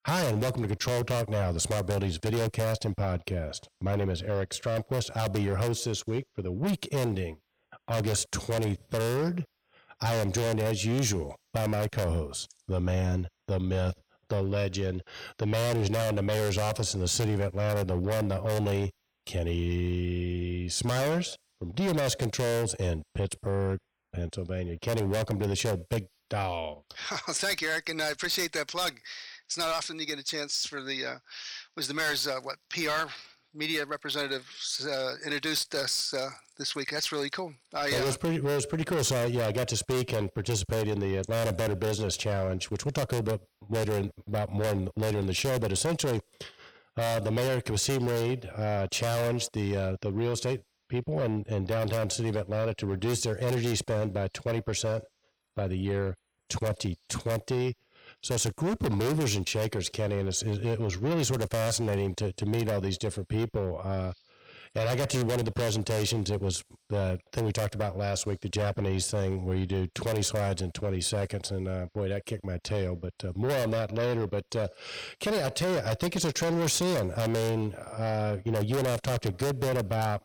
Hi, and welcome to Control Talk Now, the Smart Buildings videocast and podcast. My name is Eric Stromquist. I'll be your host this week for the week ending August 23rd. I am joined, as usual, by my co-host, the man, the myth, the legend, the man who's now in the mayor's office in the city of Atlanta, the one, the only, Kenny Smyers from DMS Controls in Pittsburgh, Pennsylvania. Kenny, welcome to the show, big dog. Oh, thank you, Eric, and I appreciate that plug. It's not often you get a chance for the mayor's PR media representative introduced us this week. That's really cool. It was pretty cool. So I got to speak and participate in the Atlanta Better Business Challenge, which we'll talk a little bit later in the show. But essentially, the mayor Kasim Reed challenged the real estate people in downtown city of Atlanta to reduce their energy spend by 20% by the year 2020. So it's a group of movers and shakers, Kenny, and it was really sort of fascinating to meet all these different people. And I got to do one of the presentations. It was the thing we talked about last week, the Japanese thing, where you do 20 slides in 20 seconds. And boy, that kicked my tail. But more on that later. But Kenny, I tell you, I think it's a trend we're seeing. I mean, you and I have talked a good bit about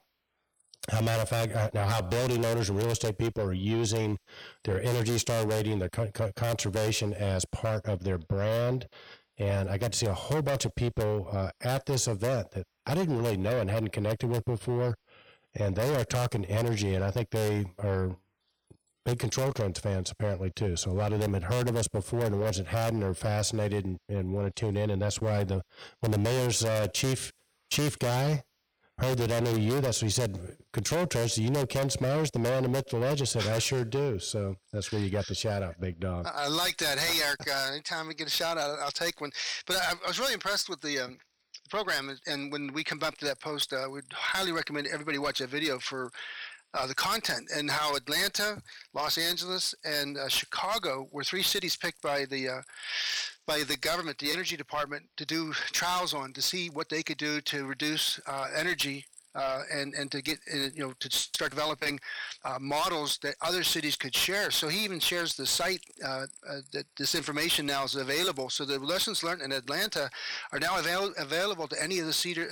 how building owners and real estate people are using their Energy Star rating, their conservation as part of their brand. And I got to see a whole bunch of people at this event that I didn't really know and hadn't connected with before. And they are talking energy, and I think they are big Control Trends fans apparently too. So a lot of them had heard of us before, and the ones that hadn't are fascinated and want to tune in. And that's why when the mayor's chief guy heard that I knew you, that's what he said, Control Trends, do you know Ken Smyers, the man, the myth, the legend? I said, I sure do. So that's where you got the shout out, big dog. I like that. Hey, Eric, anytime we get a shout out, I'll take one. But I was really impressed with the program. And when we come up to that post, we'd highly recommend everybody watch that video for the content and how Atlanta, Los Angeles, and Chicago were three cities picked by the government, the energy department, to do trials on to see what they could do to reduce energy and to get to start developing models that other cities could share. So he even shares the site that this information now is available. So the lessons learned in Atlanta are now available to any of the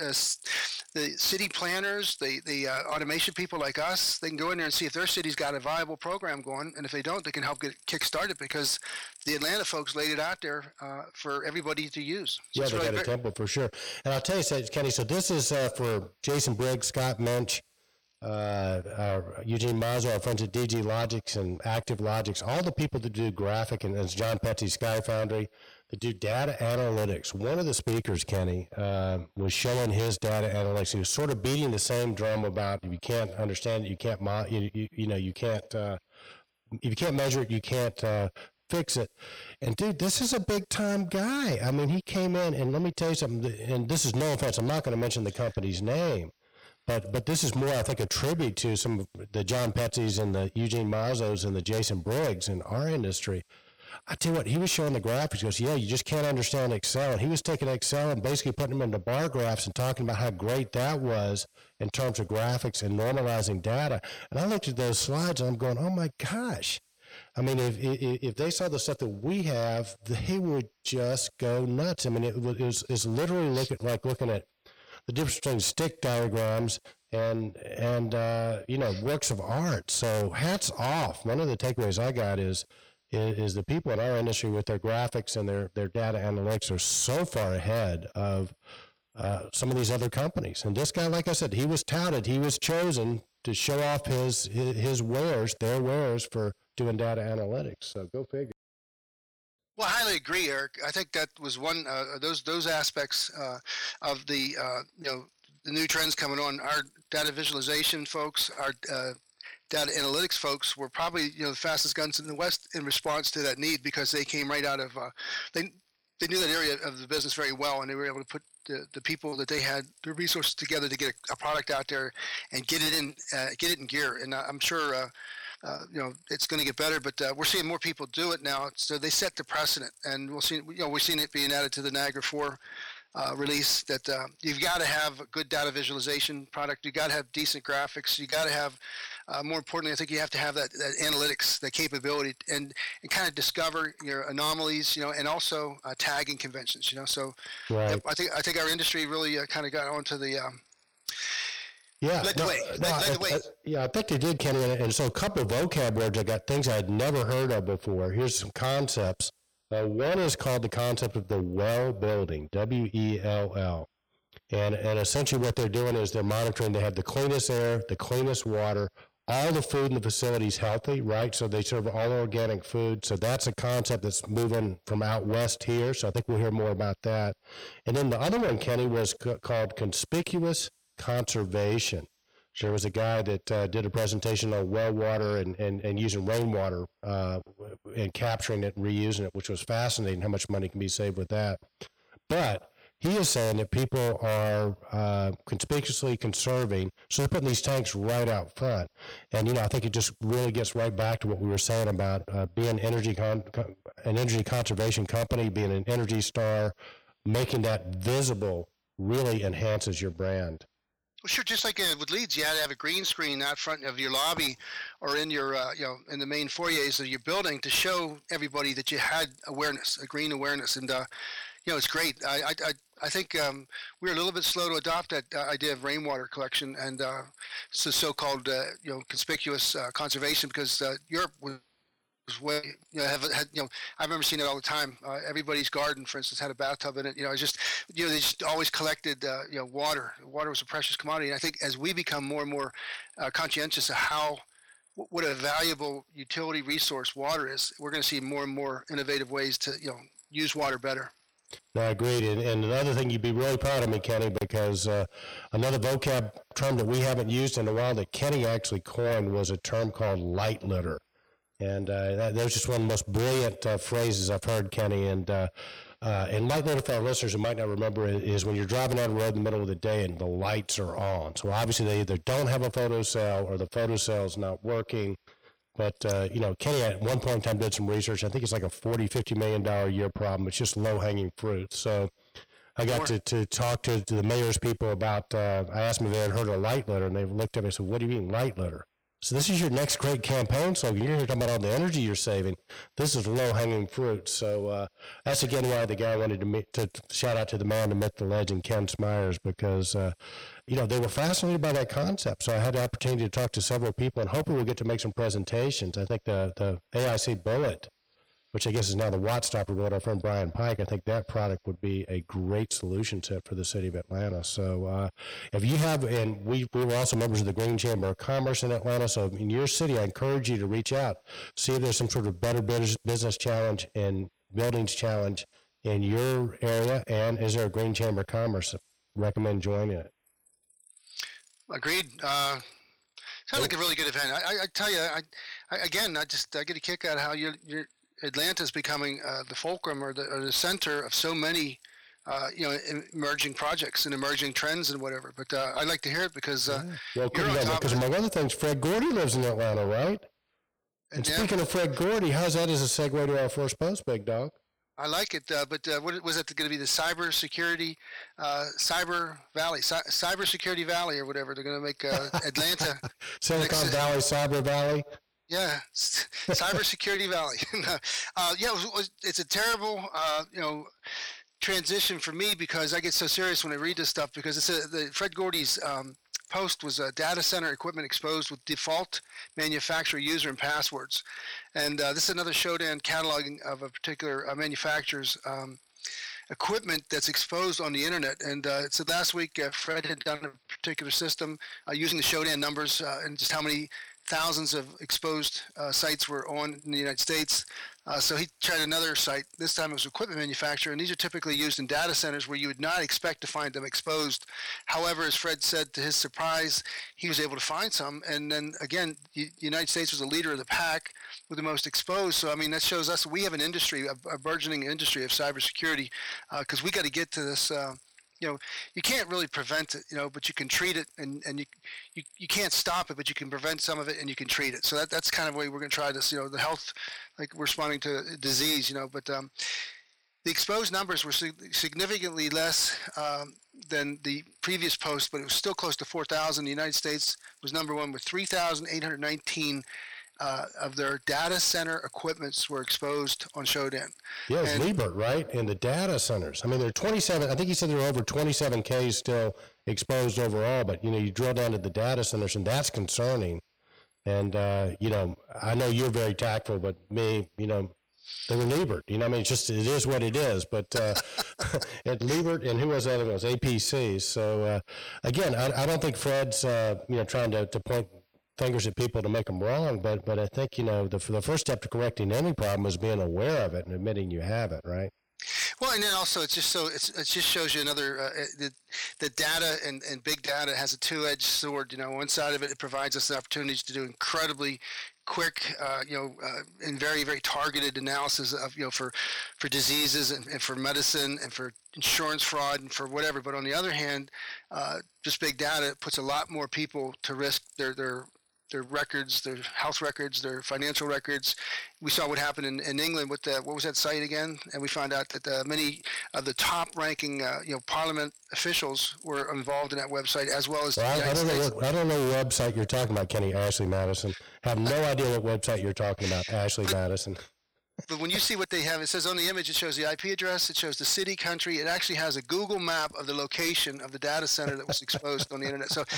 city planners, the automation people like us. They can go in there and see if their city's got a viable program going, and if they don't, they can help get it kick-started because the Atlanta folks laid it out there for everybody to use. So they got a template for sure. And I'll tell you, Kenny, so this is for Jason Briggs, Scott Mensch, Eugene Mazzo, our friends at DG Logics and Active Logics, all the people that do graphic, and it's John Petsy, Sky Foundry, that do data analytics. One of the speakers, Kenny, was showing his data analytics. He was sort of beating the same drum about if you can't understand it, you can't, you can't, if you can't measure it, you can't fix it. And dude, this is a big time guy. I mean, he came in, and let me tell you something, and this is no offense, I'm not going to mention the company's name, but this is more, I think, a tribute to some of the John Petsy's and the Eugene Mazzos and the Jason Briggs in our industry. I tell you what, he was showing the graphics. He goes, you just can't understand Excel. And he was taking Excel and basically putting them into bar graphs and talking about how great that was in terms of graphics and normalizing data. And I looked at those slides and I'm going, oh my gosh. I mean, if they saw the stuff that we have, they would just go nuts. I mean, it's literally looking at the difference between stick diagrams and works of art. So hats off. One of the takeaways I got is the people in our industry with their graphics and their data analytics are so far ahead of some of these other companies. And this guy, like I said, he was touted, he was chosen to show off his wares, their wares for doing data analytics. So go figure. Well, I highly agree, Eric. I think that was one those aspects of the new trends coming on. Our data visualization folks, our data analytics folks were probably the fastest guns in the West in response to that need because they came right out of they knew that area of the business very well, and they were able to put the people that they had, the resources together to get a product out there and get it in gear. And I'm sure it's going to get better, but we're seeing more people do it now. So they set the precedent, and we're seeing it being added to the Niagara 4 release that you've got to have a good data visualization product. You got to have decent graphics. You got to have, more importantly, I think you have to have that analytics, that capability, and kind of discover your anomalies, and also tagging conventions, So right. I think our industry really kind of got onto the led the way. I think they did, Kenny. And so a couple of vocab words. I got things I had never heard of before. Here's some concepts. One is called the concept of the well building, WELL. And essentially what they're doing is they're monitoring. They have the cleanest air, the cleanest water, all the food in the facility is healthy, right? So they serve all organic food. So that's a concept that's moving from out west here. So I think we'll hear more about that. And then the other one, Kenny, was called conspicuous conservation. There was a guy that did a presentation on well water and using rainwater and capturing it and reusing it, which was fascinating how much money can be saved with that. But he is saying that people are conspicuously conserving, so they're putting these tanks right out front. And, I think it just really gets right back to what we were saying about being an energy conservation company, being an Energy Star, making that visible really enhances your brand. Well, sure. Just like with LEEDs, you had to have a green screen out front of your lobby, or in your, in the main foyers of your building to show everybody that you had awareness, a green awareness, and it's great. I think we're a little bit slow to adopt that idea of rainwater collection and so-called conspicuous conservation, because Europe was way, I remember seeing it all the time. Everybody's garden, for instance, had a bathtub in it. It's just, they just always collected, water. Water was a precious commodity. And I think as we become more and more conscientious of what a valuable utility resource water is, we're going to see more and more innovative ways to, use water better. No, I agreed. And another thing, you'd be really proud of me, Kenny, because another vocab term that we haven't used in a while that Kenny actually coined was a term called light litter. And that was just one of the most brilliant phrases I've heard, Kenny. And light litter, for our listeners who might not remember, is when you're driving down the road in the middle of the day and the lights are on. So obviously they either don't have a photocell or the photocell's not working. But, Kenny at one point in time did some research. I think it's like a $40-50 million a year problem. It's just low-hanging fruit. So I got to talk to the mayor's people about, I asked them if they had heard of light litter, and they looked at me and said, what do you mean light litter? So this is your next great campaign slogan. You're here talking about all the energy you're saving. This is low-hanging fruit. So that's, again, why the guy wanted to shout out to the man, the myth, the legend, Ken Smyers, because, they were fascinated by that concept. So I had the opportunity to talk to several people, and hopefully we'll get to make some presentations. I think the AIC Bullet, which I guess is now the Watt Stopper Bullet, our friend Brian Pike, I think that product would be a great solution set for the city of Atlanta. So if you have, and we were also members of the Green Chamber of Commerce in Atlanta, so in your city, I encourage you to reach out, see if there's some sort of better business challenge and buildings challenge in your area, and is there a Green Chamber of Commerce? Recommend joining it. Agreed. Sounds like a really good event. I tell you, I get a kick out of how you're Atlanta is becoming the fulcrum or the center of so many, emerging projects and emerging trends and whatever. But I'd like to hear it because because among other things, Fred Gordy lives in Atlanta, right? And speaking of Fred Gordy, how's that as a segue to our first post, Big Dog? I like it, but what was it going to be? The Cyber Security Valley, or whatever. They're going to make Atlanta Silicon Valley, Cyber Valley. Yeah, Cybersecurity Valley. It's a terrible, transition for me because I get so serious when I read this stuff because the Fred Gordy's post was a data center equipment exposed with default manufacturer user and passwords, and this is another Shodan cataloging of a particular manufacturer's equipment that's exposed on the internet. And so last week, Fred had done a particular system using the Shodan numbers and just how many thousands of exposed sites were on in the United States. So he tried another site. This time it was equipment manufacturer, and these are typically used in data centers where you would not expect to find them exposed. However, as Fred said, to his surprise, he was able to find some. And then again, the United States was a leader of the pack with the most exposed. So I mean, that shows us we have an industry, a burgeoning industry of cybersecurity, because we got to get to this. You can't really prevent it, but you can treat it, and you can't stop it, but you can prevent some of it, and you can treat it. So that's kind of the way we're going to try this. The health, like responding to disease, but The exposed numbers were significantly less than the previous post, but it was still close to 4,000. The United States was number one with 3,819 of their data center equipments were exposed on Shodan. Yeah, it's Liebert, right? In the data centers. I mean, there are 27, I think he said there are over 27K still exposed overall, but, you drill down to the data centers, and that's concerning. And, I know you're very tactful, but me, they were Liebert. I mean, it is what it is. But at Liebert, and who was the other one? It was APC. So, again, I don't think Fred's, trying to point fingers at people to make them wrong, but I think, the first step to correcting any problem is being aware of it and admitting you have it, right? Well, and then also it just shows you another the data and big data has a two-edged sword. One side of it provides us the opportunities to do incredibly quick, and very, very targeted analysis of, for diseases and for medicine and for insurance fraud and for whatever. But on the other hand, just big data puts a lot more people to risk their records, their health records, their financial records. We saw what happened in England with what was that site again? And we found out that many of the top-ranking, Parliament officials were involved in that website, as well as. Well, I don't know what website you're talking about, Kenny. Ashley Madison. I have no idea what website you're talking about, Ashley Madison. But when you see what they have, it says on the image, it shows the IP address, it shows the city, country. It actually has a Google map of the location of the data center that was exposed on the internet. So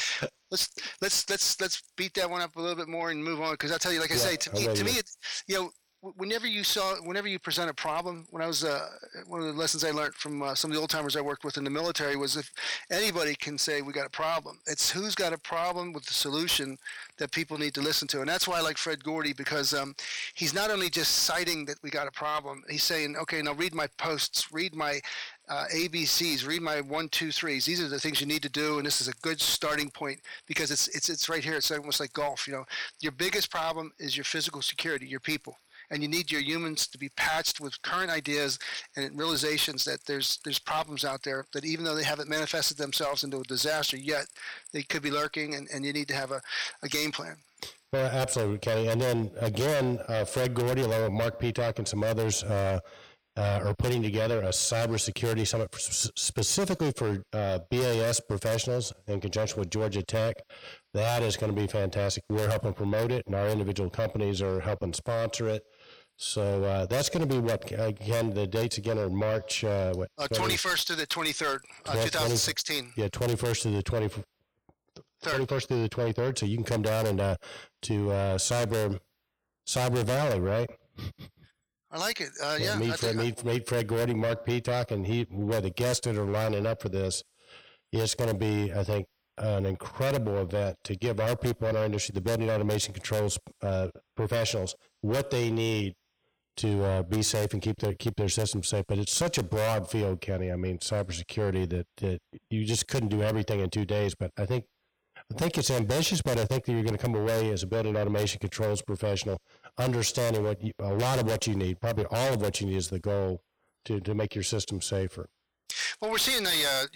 let's beat that one up a little bit more and move on. Because I'll tell you, like I say, to me, it's, whenever you present a problem, when I was one of the lessons I learned from some of the old timers I worked with in the military was, if anybody can say we got a problem, it's who's got a problem with the solution that people need to listen to. And that's why I like Fred Gordy, because he's not only just citing that we got a problem, he's saying, okay, now read my posts, read my ABCs, read my 1, 2, 3s. These are the things you need to do, and this is a good starting point, because it's right here. It's almost like golf. Your biggest problem is your physical security, your people. And you need your humans to be patched with current ideas and realizations that there's problems out there that, even though they haven't manifested themselves into a disaster yet, they could be lurking, and you need to have a game plan. Well, absolutely, Kenny. And then again, Fred Gordy, along with Mark Peacock and some others, are putting together a cybersecurity summit specifically for BAS professionals in conjunction with Georgia Tech. That is going to be fantastic. We're helping promote it, and our individual companies are helping sponsor it. So that's going to be what, again, the dates again are March 21st to the 23rd, 2016. Yeah, 21st to the 21st through the 23rd. So you can come down and to Cyber Valley, right? I like it. Meet Fred Gordy, Mark Peacock, and where the guests that are lining up for this. It's going to be, I think, an incredible event to give our people in our industry, the building automation controls professionals, what they need to be safe and keep their systems safe. But it's such a broad field, Kenny. I mean, cybersecurity that you just couldn't do everything in 2 days. But I think it's ambitious, but I think that you're going to come away as a building automation controls professional understanding a lot of what you need, probably all of what you need is the goal to make your system safer. Well, we're seeing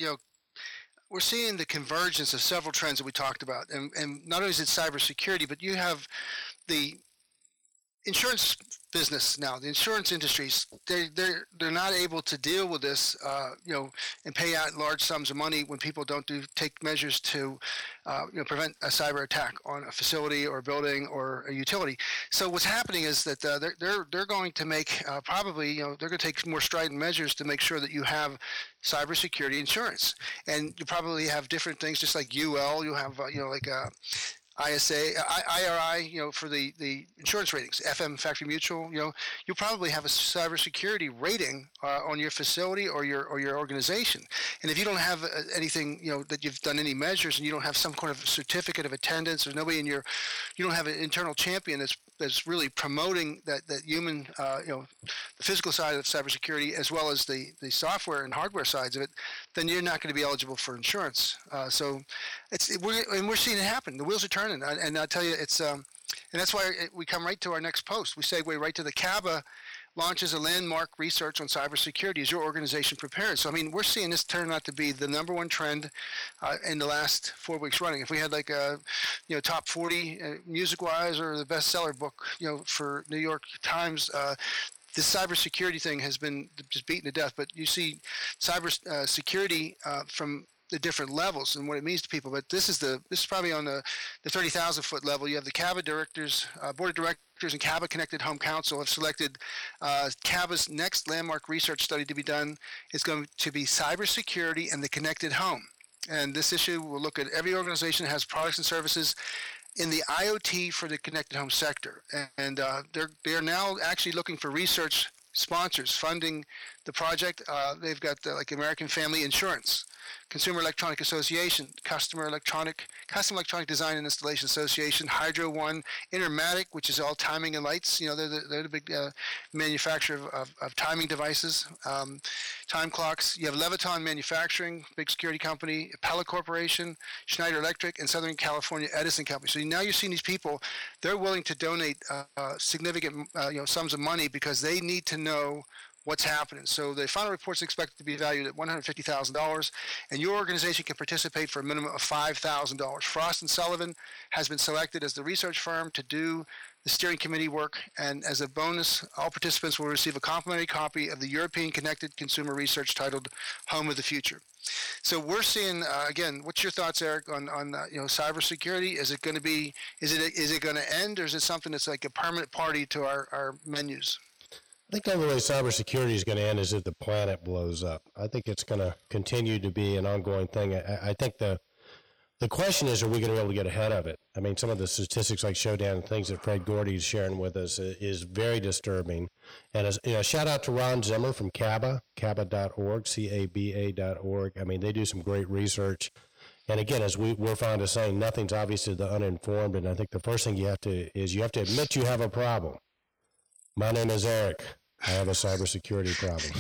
we're seeing the convergence of several trends that we talked about, and not only is it cybersecurity, but you have the insurance business now. The insurance industries, they're not able to deal with this, and pay out large sums of money when people don't take measures to, prevent a cyber attack on a facility or a building or a utility. So what's happening is that they're going to make probably, they're going to take more strident measures to make sure that you have cybersecurity insurance, and you probably have different things, just like UL. You'll have ISA, IRI, for the insurance ratings, FM Factory Mutual, you'll probably have a cybersecurity rating on your facility or your organization. And if you don't have anything, that you've done any measures, and you don't have some kind of certificate of attendance, or nobody you don't have an internal champion that's really promoting that human, the physical side of cybersecurity as well as the software and hardware sides of it, then you're not going to be eligible for insurance. So we're seeing it happen. The wheels are turning. And I'll tell you, it's and that's why we come right to our next post. We segue right to the CABA launches a landmark research on cybersecurity. Is your organization prepared? So, I mean, we're seeing this turn out to be the number one trend in the last 4 weeks running. If we had like a, top 40 music-wise or the bestseller book, for New York Times, this cybersecurity thing has been just beaten to death. But you see cyber security from the different levels and what it means to people. But this is probably on the 30,000 foot level. You have the CABA directors, board of directors, and CABA Connected Home Council have selected CABA's next landmark research study to be done. It's going to be cybersecurity and the connected home. And this issue will look at every organization that has products and services in the IoT for the connected home sector. And they are now actually looking for research sponsors funding the project. They've got like American Family Insurance, Consumer Electronic Association, Custom Electronic Design and Installation Association, Hydro One, Intermatic, which is all timing and lights. You know, they're the big manufacturer of timing devices, time clocks. You have Leviton Manufacturing, big security company, Pella Corporation, Schneider Electric, and Southern California Edison Company. So now you're seeing these people; they're willing to donate significant sums of money because they need to know what's happening. So the final report is expected to be valued at $150,000, and your organization can participate for a minimum of $5,000. Frost & Sullivan has been selected as the research firm to do the steering committee work, and as a bonus, all participants will receive a complimentary copy of the European Connected Consumer Research titled Home of the Future. So we're seeing, again, what's your thoughts, Eric, on cybersecurity? Is it going to be, is it going to end, or is it something that's like a permanent party to our menus? I think the only way cybersecurity is going to end is if the planet blows up. I think it's going to continue to be an ongoing thing. I think the question is, are we going to be able to get ahead of it? I mean, some of the statistics like Showdown and things that Fred Gordy is sharing with us is very disturbing. And as, shout out to Ron Zimmer from CABA, CABA.org, CABA.org. I mean, they do some great research. And again, as we're fond of saying, nothing's obvious to the uninformed. And I think the first thing you have to admit you have a problem. My name is Eric. I have a cybersecurity problem.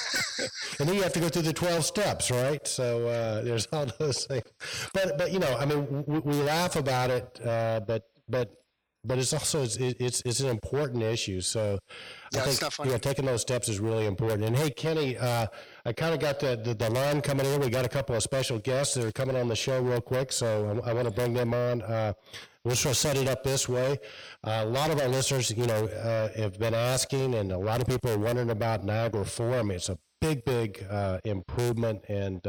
And then you have to go through the 12 steps, right? So there's all those things. But I mean, we laugh about it, but it's also it's an important issue. So yeah, I think taking those steps is really important. And hey, Kenny, I kind of got the line coming in. We got a couple of special guests that are coming on the show real quick, so I want to bring them on. We'll sort of set it up this way. A lot of our listeners, have been asking, and a lot of people are wondering about Niagara 4. I mean, it's a big improvement. And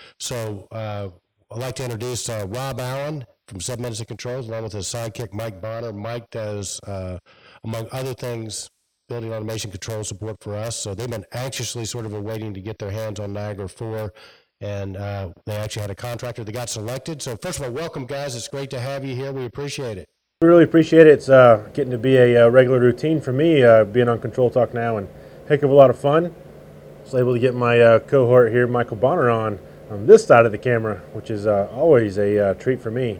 so I'd like to introduce Rob Allen from 7 Minutes of Controls, along with his sidekick, Mike Bonner. Mike does, among other things, building automation control support for us. So they've been anxiously sort of awaiting to get their hands on Niagara 4. And they actually had a contractor that got selected. So first of all, welcome, guys. It's great to have you here. We appreciate it. We really appreciate it. It's getting to be a regular routine for me, being on Control Talk now, and heck of a lot of fun. I was able to get my cohort here, Michael Bonner, on this side of the camera, which is always a treat for me.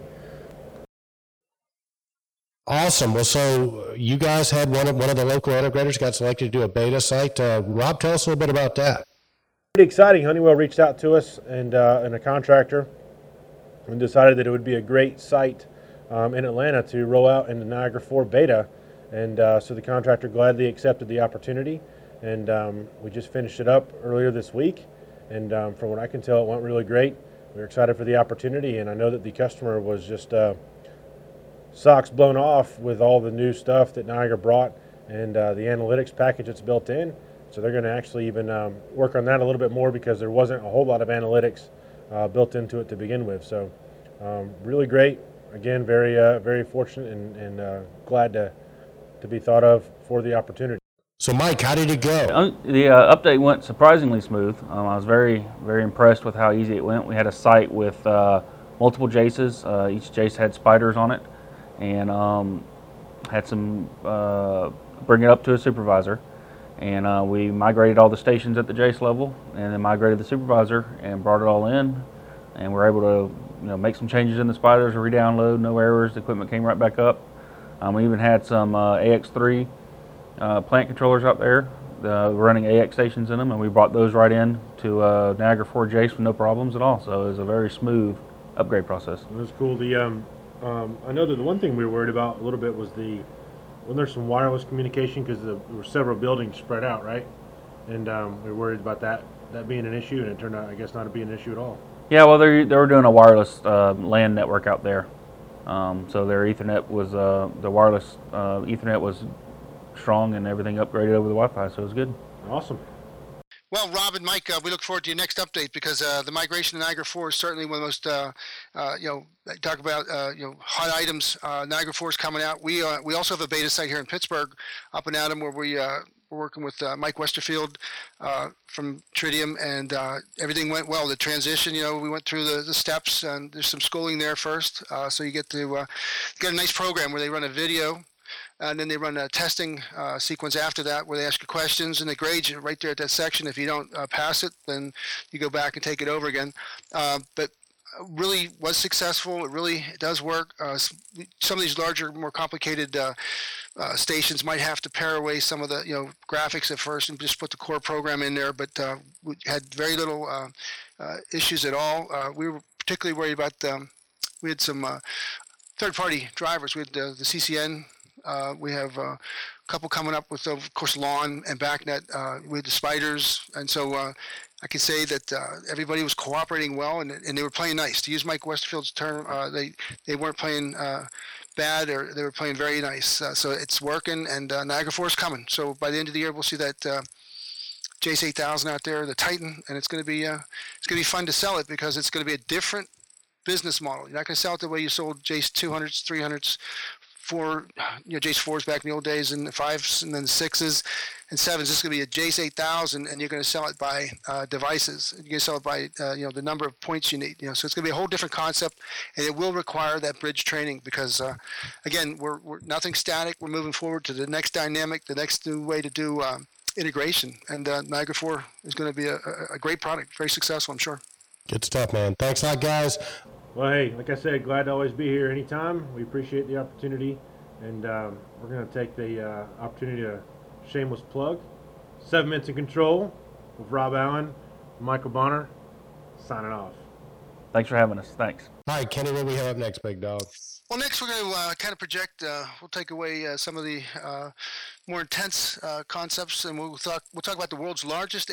Awesome. Well, so you guys had one of the local integrators got selected to do a beta site. Rob, tell us a little bit about that. Pretty exciting. Honeywell reached out to us and a contractor and decided that it would be a great site in Atlanta to roll out in the Niagara 4 beta. And so the contractor gladly accepted the opportunity. And we just finished it up earlier this week. And from what I can tell, it went really great. We're excited for the opportunity. And I know that the customer was just socks blown off with all the new stuff that Niagara brought and the analytics package that's built in. So they're going to actually even work on that a little bit more because there wasn't a whole lot of analytics built into it to begin with. So really great. Again, very fortunate and glad to be thought of for the opportunity. So Mike, how did it go? The update went surprisingly smooth. I was very impressed with how easy it went. We had a site with multiple Jaces. Each Jace had spiders on it, and had some bring it up to a supervisor. And we migrated all the stations at the Jace level, and then migrated the supervisor and brought it all in, and we're able to make some changes in the spiders, re-download, no errors. The equipment came right back up. We even had some AX3 plant controllers out there running AX stations in them, and we brought those right in to Niagara 4 Jace with no problems at all. So it was a very smooth upgrade process. It was cool. I know that the one thing we were worried about a little bit was when there's some wireless communication, because there were several buildings spread out, right? And we were worried about that being an issue, and it turned out, I guess, not to be an issue at all. Yeah, well, they were doing a wireless LAN network out there. So their Ethernet was, the wireless Ethernet was strong and everything upgraded over the Wi-Fi, so it was good. Awesome. Well, Rob and Mike, we look forward to your next update because the migration to Niagara 4 is certainly one of the most, talk about, hot items. Niagara 4 is coming out. We also have a beta site here in Pittsburgh, up in Adam, where we're working with Mike Westerfield from Tritium, and everything went well. The transition, we went through the steps, and there's some schooling there first. So you get to get a nice program where they run a video, and then they run a testing sequence after that where they ask you questions and they grade you right there at that section. If you don't pass it, then you go back and take it over again. But really was successful. It really does work. Some of these larger, more complicated stations might have to pare away some of the graphics at first and just put the core program in there, but we had very little issues at all. We were particularly worried about we had some third-party drivers. We had the CCN. We have a couple coming up with, of course, LAN and BACnet with the spiders. And so I can say that everybody was cooperating well, and they were playing nice. To use Mike Westerfield's term, they weren't playing bad, or they were playing very nice. So it's working, and Niagara 4 is coming. So by the end of the year, we'll see that Jace 8000 out there, the Titan, and it's going to be fun to sell it because it's going to be a different business model. You're not going to sell it the way you sold Jace 200s, 300s, Jace 4s back in the old days, and the 5s, and then the 6s and 7s. This is going to be a Jace 8000, and you're going to sell it by devices. You're going to sell it by the number of points you need. So it's going to be a whole different concept, and it will require that bridge training because, again, we're nothing static. We're moving forward to the next dynamic, the next new way to do integration, and Niagara 4 is going to be a great product, very successful, I'm sure. Good stuff, man. Thanks a lot, guys. Well, hey, like I said, glad to always be here anytime. We appreciate the opportunity, and we're going to take the opportunity to shameless plug. 7 Minutes in Control with Rob Allen, Michael Bonner, signing off. Thanks for having us. Thanks. All right, Kenny, what do we have up next, big dog? Well, next we're going to kind of project. We'll take away some of the more intense concepts, and we'll talk about the world's largest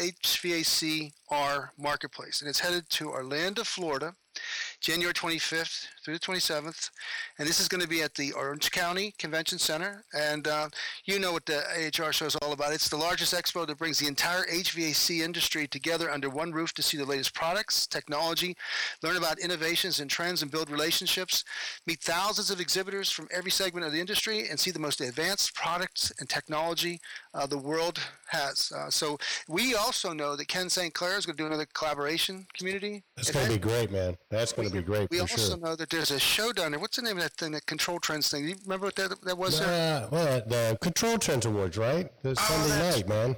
HVAC/R marketplace, and it's headed to Orlando, Florida, January 25th through the 27th, and this is going to be at the Orange County Convention Center. And you know what the AHR show is all about. It's the largest expo that brings the entire HVAC industry together under one roof to see the latest products, technology, learn about innovations and trends, and build relationships, meet thousands of exhibitors from every segment of the industry, and see the most advanced products and technology the world has. So we also know that Ken St. Clair is going to do another collaboration community. That's going to be great, man. That's going to be great. We for also sure. know that there's a show down there. What's the name of that thing, that Control Trends thing? Do you remember what that was? Well, the Control Trends Awards, right? This Sunday night, man.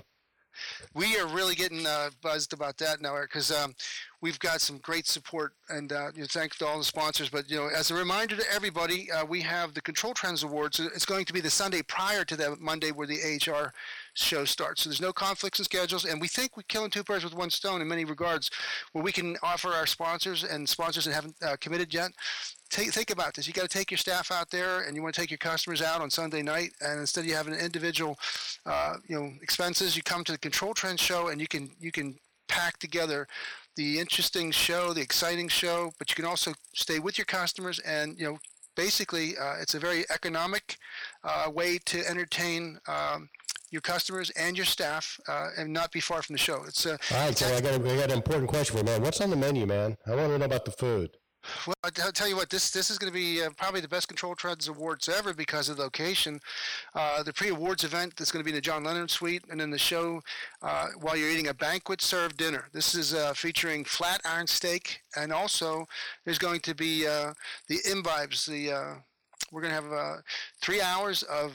We are really getting buzzed about that now, Eric, because we've got some great support, and thanks to all the sponsors. But as a reminder to everybody, we have the Control Trends Awards. It's going to be the Sunday prior to that Monday where the AHR show starts. So there's no conflicts in schedules, and we think we're killing two birds with one stone in many regards, where we can offer our sponsors and sponsors that haven't committed yet. Think about this. You got to take your staff out there, and you want to take your customers out on Sunday night. And instead of you having individual, expenses, you come to the Control Trends show, and you can pack together the interesting show, the exciting show. But you can also stay with your customers, and basically, it's a very economic way to entertain your customers and your staff, and not be far from the show. It's all right. So I got an important question for you, man. What's on the menu, man? I want to know about the food. Well, I'll tell you what, this is going to be probably the best Control Trends Awards ever because of the location. The pre-awards event that's going to be in the John Lennon Suite, and then the show while you're eating a banquet-served dinner. This is featuring flat iron steak, and also there's going to be the imbibes. We're going to have 3 hours of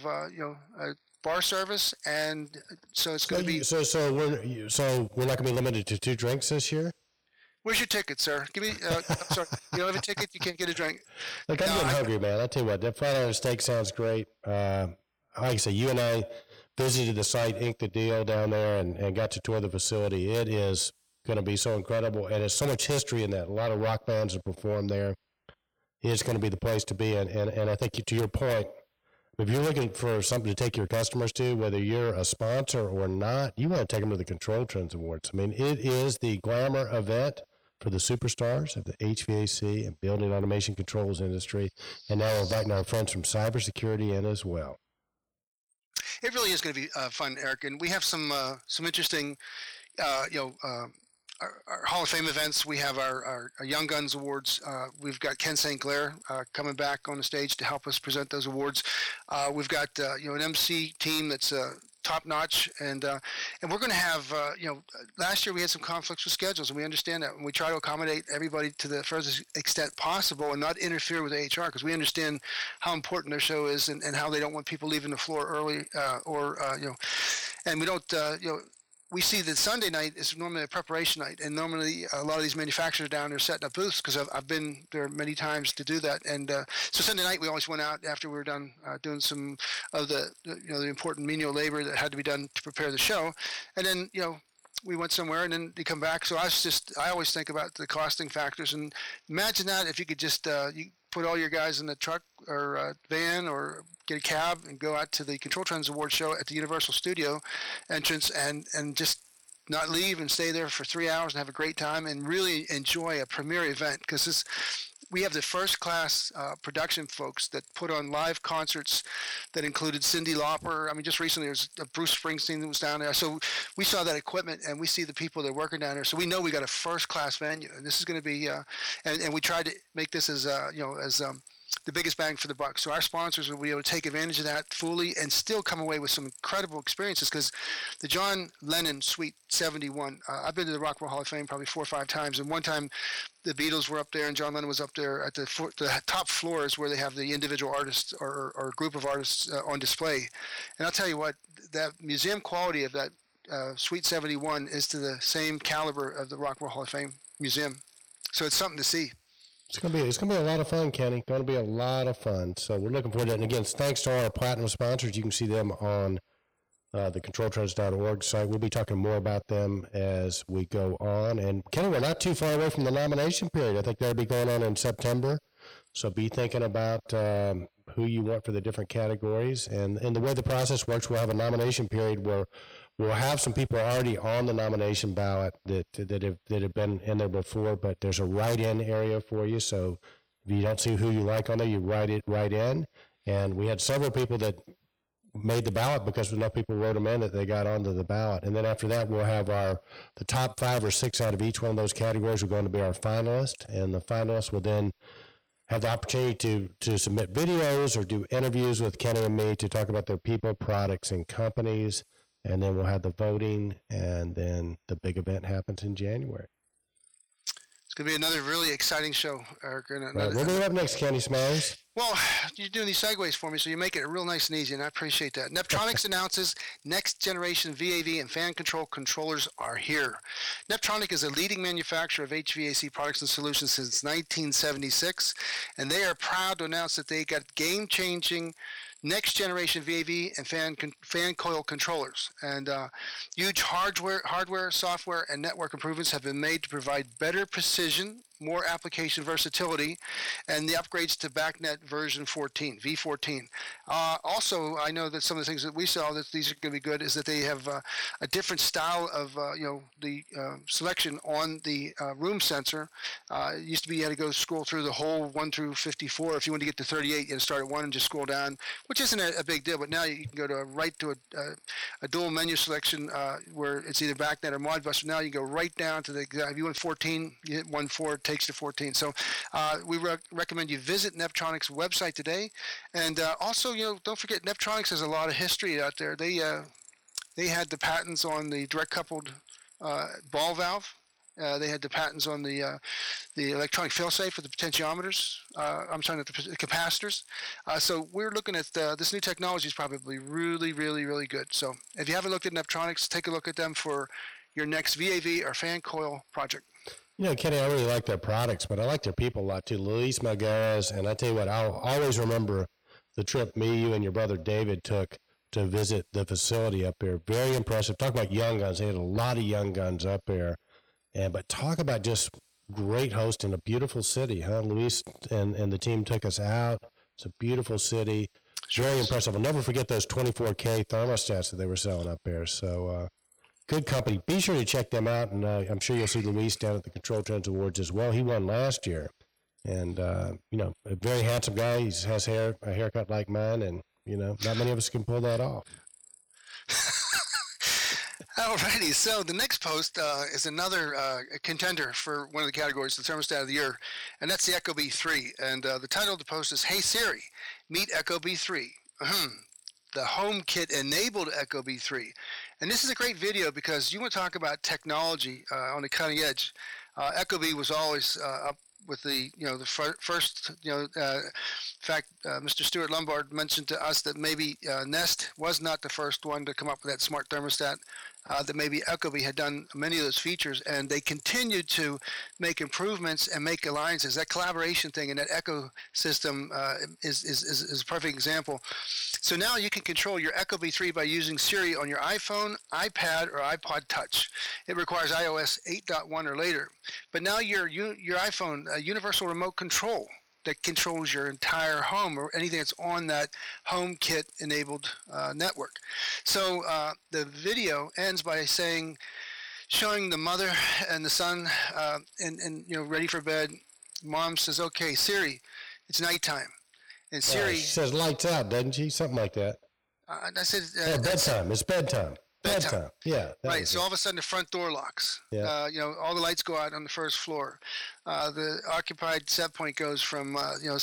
bar service, and so it's going to be. So we're not going to be limited to 2 drinks this year. Where's your ticket, sir? Give me. I'm sorry. You don't have a ticket, you can't get a drink. Look, I'm getting hungry, man. I tell you what, that flat iron steak sounds great. Like I say, you and I visited the site, inked the deal down there, and got to tour the facility. It is going to be so incredible, and there's so much history in that. A lot of rock bands have performed there. It's going to be the place to be, and I think to your point, if you're looking for something to take your customers to, whether you're a sponsor or not, you want to take them to the Control Trends Awards. I mean, it is the glamour event for the superstars of the HVAC and building automation controls industry. And now we're inviting our friends from cybersecurity in as well. It really is going to be fun, Eric, and we have some interesting, our Hall of Fame events. We have our Young Guns Awards. We've got Ken St. Clair coming back on the stage to help us present those awards. We've got an MC team that's top notch, and we're going to have last year we had some conflicts with schedules, and we understand that, and we try to accommodate everybody to the furthest extent possible and not interfere with HR, because we understand how important their show is, and how they don't want people leaving the floor early, and we don't we see that Sunday night is normally a preparation night, and normally a lot of these manufacturers down there setting up booths, because I've been there many times to do that. And so Sunday night we always went out after we were done doing some of the important menial labor that had to be done to prepare the show, and then we went somewhere and then you come back. So I always think about the costing factors, and imagine that if you could just you put all your guys in the truck or van or get a cab and go out to the Control Trends Award show at the Universal Studio entrance and just not leave and stay there for 3 hours and have a great time and really enjoy a premier event, because we have the first class production folks that put on live concerts that included Cyndi Lauper. I mean, just recently there was Bruce Springsteen that was down there. So we saw that equipment, and we see the people that are working down there. So we know we got a first class venue, and this is going to be and we tried to make this as the biggest bang for the buck. So our sponsors will be able to take advantage of that fully and still come away with some incredible experiences, because the John Lennon Suite 71, I've been to the Rock and Roll Hall of Fame probably 4 or 5 times, and one time the Beatles were up there and John Lennon was up there at the top floors where they have the individual artists or group of artists on display. And I'll tell you what, that museum quality of that Suite 71 is to the same caliber of the Rock and Roll Hall of Fame Museum. So it's something to see. It's gonna be a lot of fun, Kenny. Going to be a lot of fun. So we're looking forward to it. And again, thanks to our platinum sponsors. You can see them on the controltrends.org site. We'll be talking more about them as we go on. And Kenny, we're not too far away from the nomination period. I think that'll be going on in September. So be thinking about who you want for the different categories. And the way the process works, we'll have a nomination period where we'll have some people already on the nomination ballot that have been in there before, but there's a write-in area for you. So if you don't see who you like on there, you write it right in. And we had several people that made the ballot because enough people wrote them in that they got onto the ballot. And then after that, we'll have the top 5 or 6 out of each one of those categories are going to be our finalists, and the finalists will then have the opportunity to submit videos or do interviews with Kenny and me to talk about their people, products, and companies. And then we'll have the voting, and then the big event happens in January. It's going to be another really exciting show, Eric. Right. What do we have next, Kenny Smiles? Well, you're doing these segues for me, so you make it real nice and easy, and I appreciate that. Neptronics announces next generation VAV and fan control controllers are here. Neptronic is a leading manufacturer of HVAC products and solutions since 1976, and they are proud to announce that they got game-changing next generation VAV and fan coil controllers, and huge hardware, software, and network improvements have been made to provide better precision, more application versatility, and the upgrades to BACnet version 14, V14. Also, I know that some of the things that we saw that these are going to be good is that they have a different style of the selection on the room sensor. It used to be you had to go scroll through the whole 1 through 54. If you want to get to 38, you had to start at 1 and just scroll down, which isn't a big deal. But now you can go to a dual menu selection where it's either BACnet or Modbus. Now you go right down to if you want 14, you hit 1.4, it takes to 14. So we recommend you visit Neptronics' website today, and also don't forget Neptronics has a lot of history out there. They had the patents on the direct coupled ball valve. They had the patents on the electronic failsafe for the potentiometers. The capacitors. So we're looking at this new technology is probably really, really, really good. So if you haven't looked at Neptronics, take a look at them for your next VAV or fan coil project. Kenny, I really like their products, but I like their people a lot too. Luis Melgares, and I tell you what, I'll always remember the trip you and your brother David took to visit the facility up there. Very impressive. Talk about young guns. They had a lot of young guns up there. But talk about just great host in a beautiful city, huh? Luis and the team took us out. It's a beautiful city. It's very impressive. I'll never forget those 24K thermostats that they were selling up there. So, good company. Be sure to check them out, and I'm sure you'll see Luis down at the Control Trends Awards as well. He won last year, and a very handsome guy. He has a haircut like mine, and not many of us can pull that off. Alrighty, so the next post is another contender for one of the categories, the thermostat of the year, and that's the Ecobee 3. And the title of the post is, "Hey Siri, meet Ecobee 3." The HomeKit enabled Ecobee 3. And this is a great video because you want to talk about technology on the cutting edge. Ecobee was always up with the first in fact, Mr. Stuart Lombard mentioned to us that maybe Nest was not the first one to come up with that smart thermostat, that maybe Ecobee had done many of those features, and they continued to make improvements and make alliances. That collaboration thing and that ecosystem is a perfect example. So now you can control your Ecobee 3 by using Siri on your iPhone, iPad, or iPod Touch. It requires iOS 8.1 or later. But now your iPhone, universal remote control that controls your entire home or anything that's on that HomeKit enabled network. So the video ends by showing the mother and the son and ready for bed. Mom says, "Okay, Siri, it's nighttime." And Siri she says lights out, doesn't she? Something like that. I said bedtime. It's bedtime. Bedtime. Yeah. Right. So all of a sudden the front door locks. Yeah. All the lights go out on the first floor. The occupied set point goes from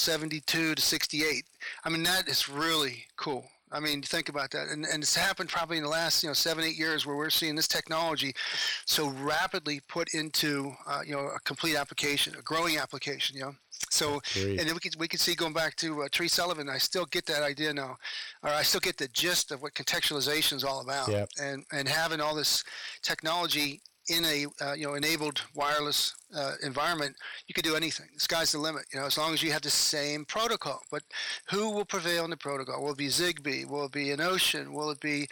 72 to 68. I mean, that is really cool. I mean, think about that. And it's happened probably in the last 7-8 years where we're seeing this technology so rapidly put into a complete application, a growing application. So, and then we could see, going back to Tree Sullivan, I still get that idea now, or I still get the gist of what contextualization is all about. Yep. And having all this technology in a enabled wireless environment, you could do anything. The sky's the limit, as long as you have the same protocol. But who will prevail in the protocol? Will it be Zigbee? Will it be an Ocean? Will it be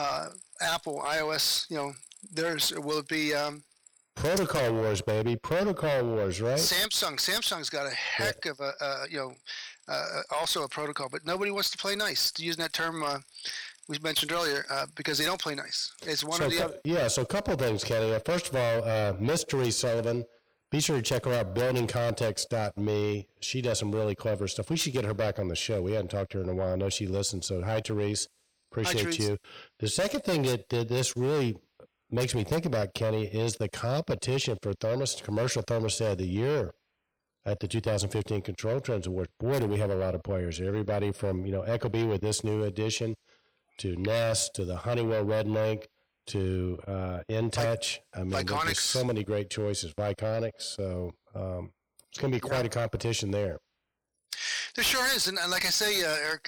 Apple, iOS? Will it be Protocol wars, baby. Protocol wars, right? Samsung's got a heck of also a protocol, but nobody wants to play nice. Using that term we mentioned earlier, because they don't play nice. It's one or the other. Yeah, so a couple of things, Kenny. First of all, Miss Therese Sullivan, be sure to check her out, buildingcontext.me. She does some really clever stuff. We should get her back on the show. We hadn't talked to her in a while. I know she listens, so hi, Therese. Appreciate you. The second thing that this really makes me think about, Kenny, is the competition for commercial thermostat of the year at the 2015 Control Trends Awards. Boy, do we have a lot of players. Everybody from, Ecobee with this new edition, to Nest, to the Honeywell RedLink, to InTouch. I mean, there's so many great choices. Viconics. So it's going to be quite a competition there. There sure is, and like I say, Eric,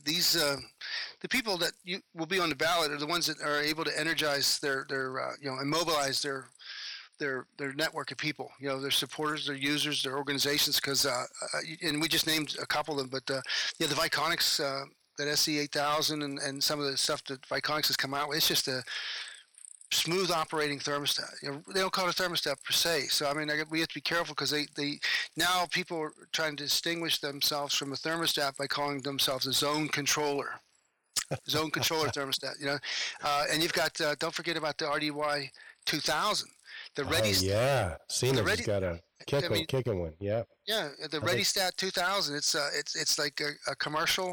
the people that will be on the ballot are the ones that are able to energize and mobilize their network of people. Their supporters, their users, their organizations. Because and we just named a couple of them, but the Viconics, that SC8000, and some of the stuff that Viconics has come out with, it's just a smooth operating thermostat. They don't call it a thermostat per se. So I mean, we have to be careful because they now people are trying to distinguish themselves from a thermostat by calling themselves a zone controller. Zone controller thermostat. And you've got don't forget about the RDY 2000. The Ready. Siemens has got a kicking one. Yeah. Yeah, the ReadyStat 2000. It's like a commercial.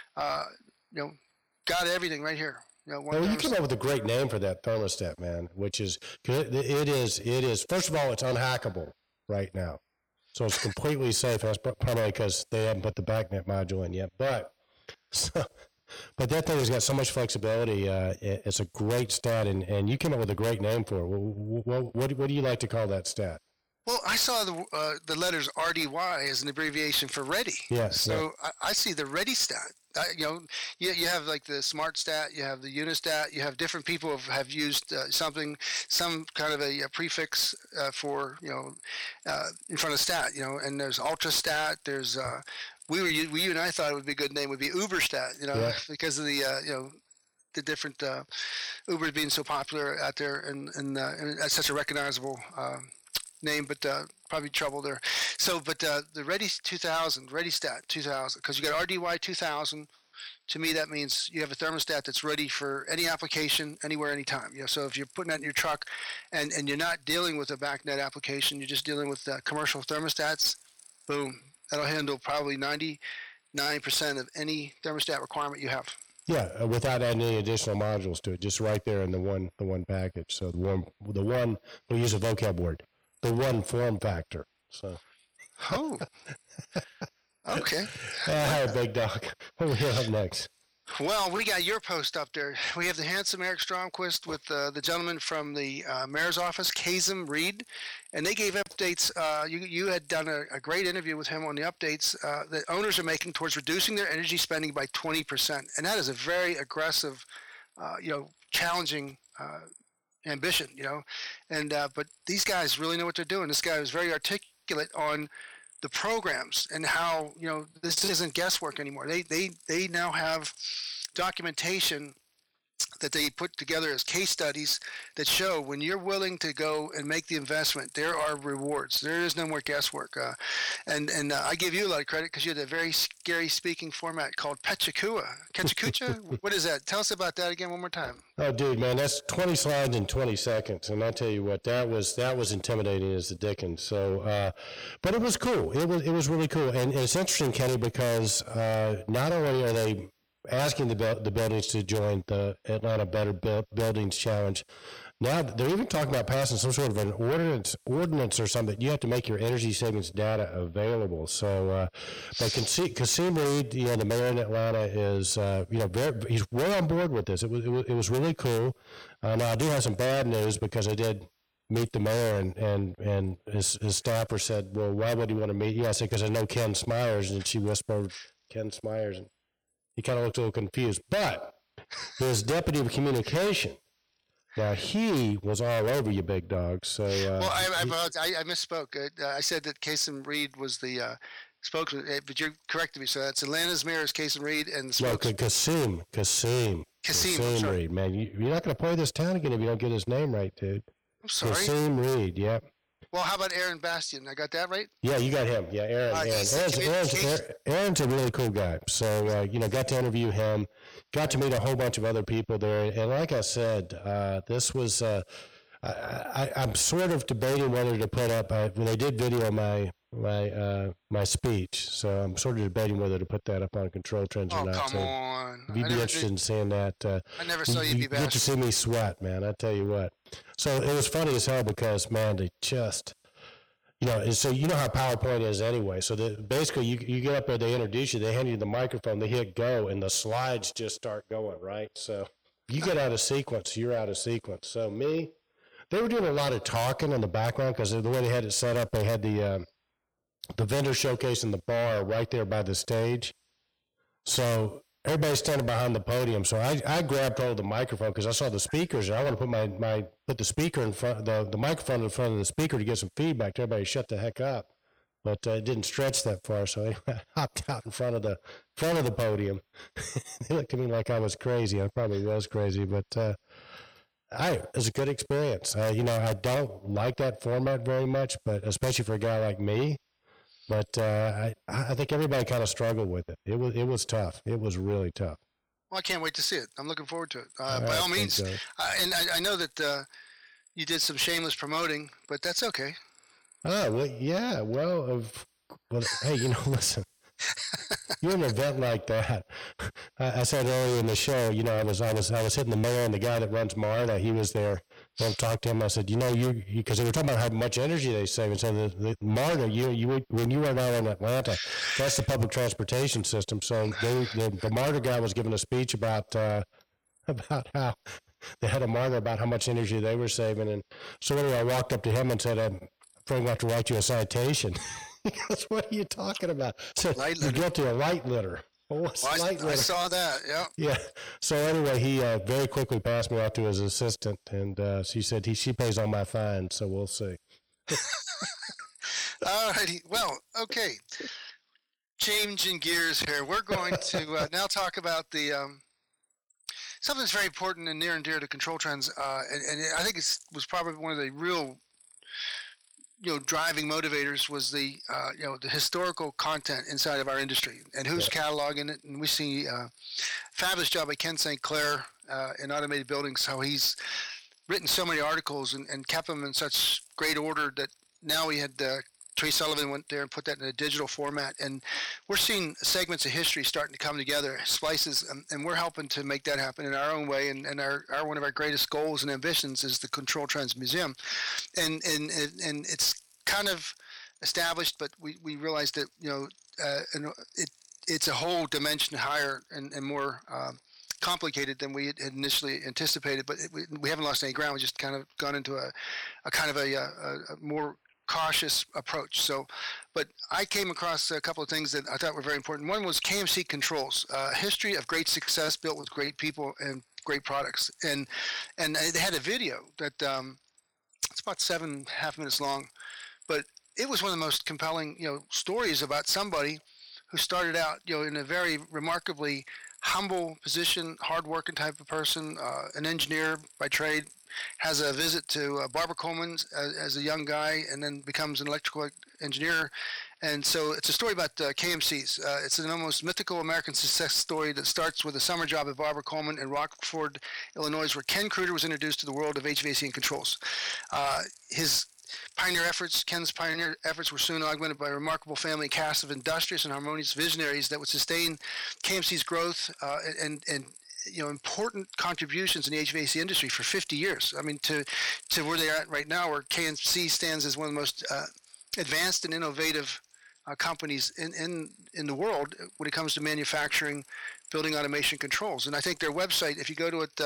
Got everything right here. You came up with a great name for that thermostat, man. Which is it is. First of all, it's unhackable right now, so it's completely safe. That's probably because they haven't put the BACnet module in yet. But that thing has got so much flexibility. It's a great stat, and you came up with a great name for it. What do you like to call that stat? Well, I saw the letters RDY as an abbreviation for ready. Yes. So yeah. I see the ReadyStat. You have like the SmartStat, you have the Unistat, you have different people have used some kind of a prefix for in front of stat, and there's UltraStat. There's you and I thought it would be a good name would be UberStat, because of the different Ubers being so popular out there, and that's such a recognizable name, but probably trouble there. So, but the ReadyStat 2000, because you got RDY 2000. To me, that means you have a thermostat that's ready for any application, anywhere, anytime. So if you're putting that in your truck, and you're not dealing with a BACnet application, you're just dealing with commercial thermostats. Boom, that'll handle probably 99% of any thermostat requirement you have. Yeah, without adding any additional modules to it, just right there in the one package. So the one we'll use a vocab word, the one form factor. So. Oh. Okay. All right, big dog. What we have next? Well, we got your post up there. We have the handsome Eric Stromquist with the gentleman from the mayor's office, Kazim Reed, and they gave updates. You had done a great interview with him on the updates that owners are making towards reducing their energy spending by 20%, and that is a very aggressive, challenging ambition, and but these guys really know what they're doing. This guy was very articulate on the programs and how this isn't guesswork anymore. They now have documentation that they put together as case studies that show when you're willing to go and make the investment, there are rewards. There is no more guesswork. And I give you a lot of credit because you had a very scary speaking format called Ketchakucha. What is that? Tell us about that again one more time. Oh, dude, man, that's 20 slides in 20 seconds, and I tell you what, that was intimidating as the dickens. So, but it was cool. It was really cool, and it's interesting, Kenny, because not only are they asking the buildings to join the Atlanta Better Buildings Challenge. Now they're even talking about passing some sort of an ordinance or something. You have to make your energy savings data available. So, but Kazim Reed, the mayor in Atlanta, is he's well on board with this. It was really cool. Now I do have some bad news because I did meet the mayor and his staffer said, "Well, why would he want to meet you?" I said, "Because I know Ken Smyers," and she whispered, "Ken Smyers." And he kind of looked a little confused, but his deputy of communication, now he was all over you, big dog. So, I misspoke. I said that Kazim Reed was the spokesman, but you're correcting me. So that's Atlanta's mayor is Kazim Reed, and the spokesman. No, Kazim Reed, man. You're not going to play this town again if you don't get his name right, dude. I'm sorry. Kazim Reed, yep. Well, how about Aaron Bastian? I got that right? Yeah, you got him. Yeah, Aaron. Aaron's a really cool guy. So, got to interview him, got to meet a whole bunch of other people there. And like I said, this was, I'm sort of debating whether to put up, when they did video my speech, so I'm sort of debating whether to put that up on Control Trends or not. Come on. If you'd be interested in seeing that. I never saw you be bashful. You get to see me sweat, man, I tell you what. So it was funny as hell because, man, they just, so you know how PowerPoint is anyway. So basically you get up there, they introduce you, they hand you the microphone, they hit go, and the slides just start going, right? So you get out of sequence, you're out of sequence. So they were doing a lot of talking in the background because the way they had it set up, they had the vendor showcase in the bar right there by the stage. So everybody's standing behind the podium. So I grabbed hold of the microphone because I saw the speakers, and I want to put the speaker in front, the microphone in front of the speaker to get some feedback. To everybody shut the heck up. But it didn't stretch that far, so I hopped out in front of the podium. They looked at me like I was crazy. I probably was crazy, but it was a good experience. I don't like that format very much, but especially for a guy like me. But I think everybody kind of struggled with it. It was tough. It was really tough. Well, I can't wait to see it. I'm looking forward to it. By all means. So. And I know that you did some shameless promoting, but that's okay. Oh, well, yeah. Well, hey, listen. You're an event like that. I said earlier in the show, I was hitting the mayor and the guy that runs MARTA. He was there. I talked to him. I said, because they were talking about how much energy they save. And so the MARTA, when you were down in Atlanta, that's the public transportation system. So the MARTA guy was giving a speech about how they had a MARTA about how much energy they were saving. And so anyway, I walked up to him and said, I'm afraid I'm going to have to write you a citation. He goes, what are you talking about? So you're guilty of light litter. I saw that, yeah. Yeah. So anyway, he very quickly passed me off to his assistant, and she said she pays all my fines, so we'll see. All righty. Well, okay. Changing gears here. We're going to now talk about the something that's very important and near and dear to Control Trends, and I think it was probably one of the real driving motivators was the the historical content inside of our industry and who's cataloging it. And we see a fabulous job by Ken St. Clair in Automated Buildings, how he's written so many articles and kept them in such great order that now we had Trey Sullivan went there and put that in a digital format, and we're seeing segments of history starting to come together, slices, and we're helping to make that happen in our own way. And our one of our greatest goals and ambitions is the Control Trends Museum, and it's kind of established, but we realized that it's a whole dimension higher and more complicated than we had initially anticipated. But we haven't lost any ground. We just kind of gone into a kind of a more cautious approach. So, but I came across a couple of things that I thought were very important. One was KMC Controls, a history of great success built with great people and great products. And they had a video that it's about 7.5 minutes long, but it was one of the most compelling, stories about somebody who started out, in a very remarkably humble position, hard-working type of person, an engineer by trade, has a visit to Barbara Coleman as a young guy, and then becomes an electrical engineer. And so it's a story about KMCs. It's an almost mythical American success story that starts with a summer job at Barbara Coleman in Rockford, Illinois, where Ken Kruder was introduced to the world of HVAC and controls. Ken's pioneer efforts were soon augmented by a remarkable family cast of industrious and harmonious visionaries that would sustain KMC's growth and important contributions in the HVAC industry for 50 years. I mean, to where they are at right now, where KMC stands as one of the most advanced and innovative companies in the world when it comes to manufacturing building automation controls. And I think their website, if you go to it,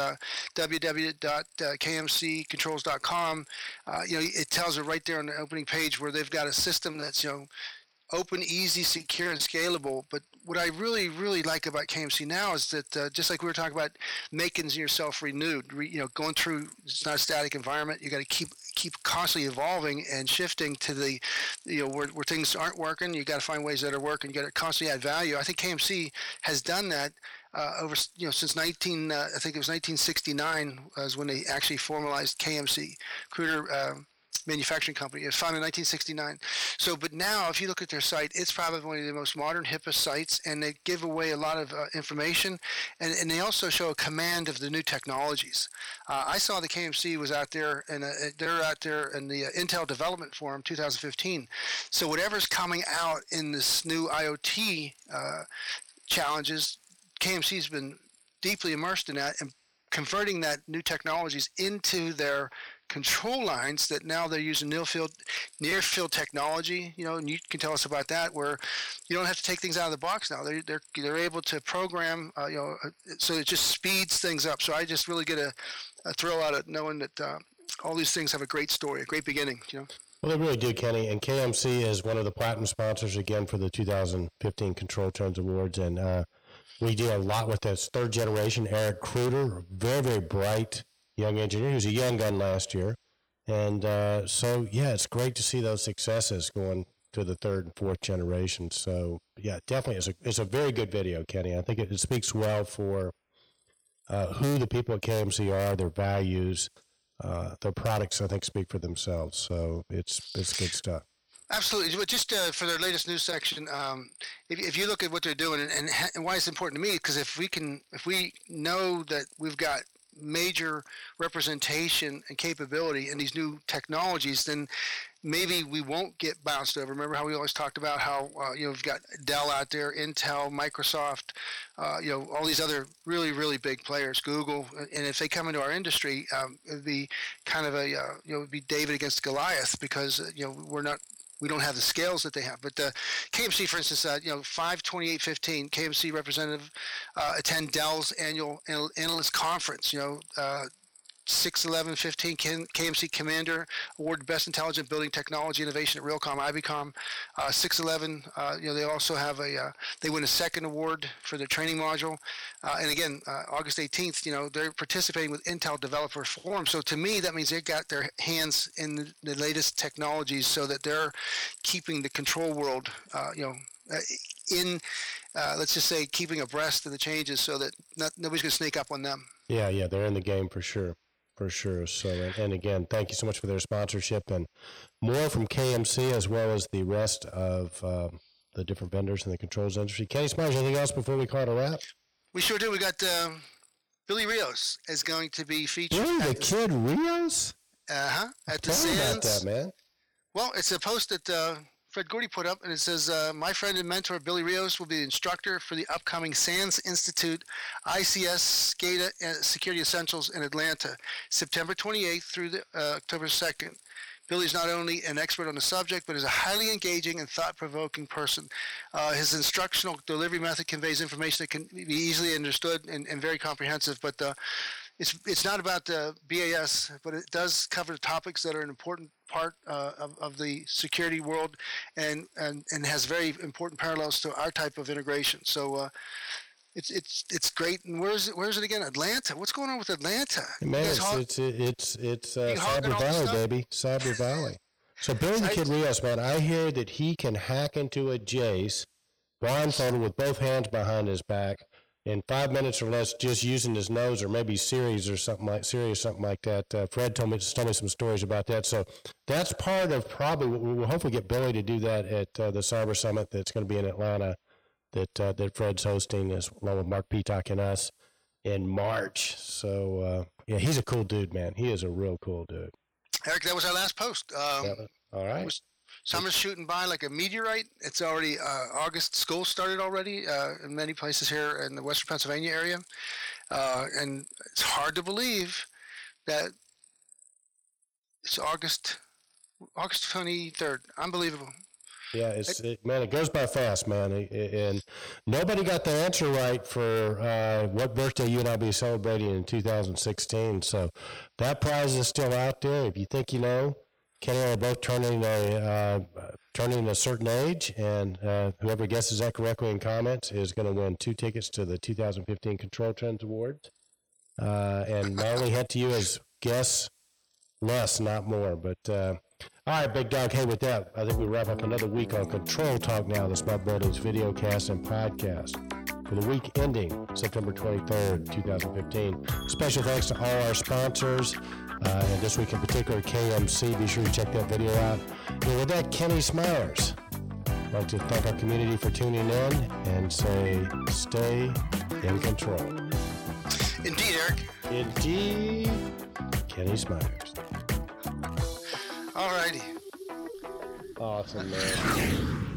www.kmccontrols.com, it tells it right there on the opening page where they've got a system that's, open, easy, secure, and scalable. But what I really, really like about KMC now is that just like we were talking about making yourself renewed, going through, it's not a static environment. You got to keep constantly evolving and shifting to the, where things aren't working. You got to find ways that are working. You got to constantly add value. I think KMC has done that over, since I think it was 1969 was when they actually formalized KMC, Kruder Manufacturing Company. It was founded in 1969. So, but now, if you look at their site, it's probably one of the most modern, hippest sites, and they give away a lot of information, and they also show a command of the new technologies. I saw the KMC was out there, and they're out there in the Intel Development Forum 2015. So whatever's coming out in this new IoT challenges, KMC's been deeply immersed in that and converting that new technologies into their control lines that now they're using near field technology, and you can tell us about that, where you don't have to take things out of the box now. They're able to program, so it just speeds things up. So I just really get a thrill out of knowing that all these things have a great story, a great beginning, Well, they really do, Kenny. And KMC is one of the platinum sponsors again for the 2015 Control Trends Awards, and we do a lot with this third generation, Eric Kruder, very, very bright young engineer. He was a young gun last year. And so, it's great to see those successes going to the third and fourth generation. So, definitely it's a very good video, Kenny. I think it speaks well for who the people at KMC are, their values, their products, I think, speak for themselves. So it's good stuff. Absolutely. But just for their latest news section, if you look at what they're doing and why it's important to me, because if we know that we've got major representation and capability in these new technologies, then maybe we won't get bounced over. Remember how we always talked about how we've got Dell out there, Intel, Microsoft, all these other really, really big players, Google, and if they come into our industry, it'd be kind of it'd be David against Goliath, because we don't have the scales that they have. But KMC, for instance, 5/28/15, KMC representative attend Dell's annual analyst conference. 6/11/15, KMC Commander award Best Intelligent Building Technology Innovation at Realcomm IBCOM. 6/11, they also have they win a second award for their training module. And again, August 18th, they're participating with Intel Developer Forum. So to me, that means they've got their hands in the latest technologies, so that they're keeping the control world, in, let's just say, keeping abreast of the changes, so that nobody's going to sneak up on them. Yeah, they're in the game for sure. For sure. So, and again, thank you so much for their sponsorship, and more from KMC as well as the rest of the different vendors in the controls industry. Kenny Smyers, anything else before we call it a wrap? We sure do. We got Billy Rios is going to be featured. Really, the kid Rios? At the Tell me Sands. about that, man. Well, it's a post that Fred Gordy put up, and it says, my friend and mentor Billy Rios will be the instructor for the upcoming SANS Institute ICS SCADA Security Essentials in Atlanta, September 28th through October 2nd. Billy's not only an expert on the subject, but is a highly engaging and thought-provoking person. His instructional delivery method conveys information that can be easily understood and very comprehensive, but it's not about the BAS, but it does cover topics that are an important part of the security world and has very important parallels to our type of integration. So it's great. And where is it again? Atlanta. What's going on with Atlanta? Man, it's Cyber Valley, baby. Cyber Valley. So Billy the Kid Rios, man, I hear that he can hack into a Jace blindfolded with both hands behind his back in 5 minutes or less, just using his nose, or maybe Siri or something like that. Fred told me some stories about that. So that's part of probably we'll hopefully get Billy to do that at the Cyber Summit that's going to be in Atlanta. That Fred's hosting, as along with Mark Peacock and us, in March. So yeah, he's a cool dude, man. He is a real cool dude. Eric, that was our last post. All right. Summer's shooting by like a meteorite. It's already August. School started already in many places here in the Western Pennsylvania area, and it's hard to believe that it's August 23rd. Unbelievable. Yeah, it goes by fast, man. And nobody got the answer right for what birthday you and I'll be celebrating in 2016. So that prize is still out there. If you think you know, Kenny and I are both turning a certain age, and whoever guesses that correctly in comments is going to win 2 tickets to the 2015 Control Trends Awards. And my only hint to you is guess less, not more. But all right, Big Dog. Hey, with that, I think we wrap up another week on Control Talk Now, the Smart Buildings videocast and podcast for the week ending September 23rd, 2015. Special thanks to all our sponsors, and this week in particular, KMC. Be sure to check that video out. And with that, Kenny Smyers. I'd like to thank our community for tuning in and say, stay in control. Indeed, Eric. Indeed, Kenny Smyers. All righty. Awesome, man.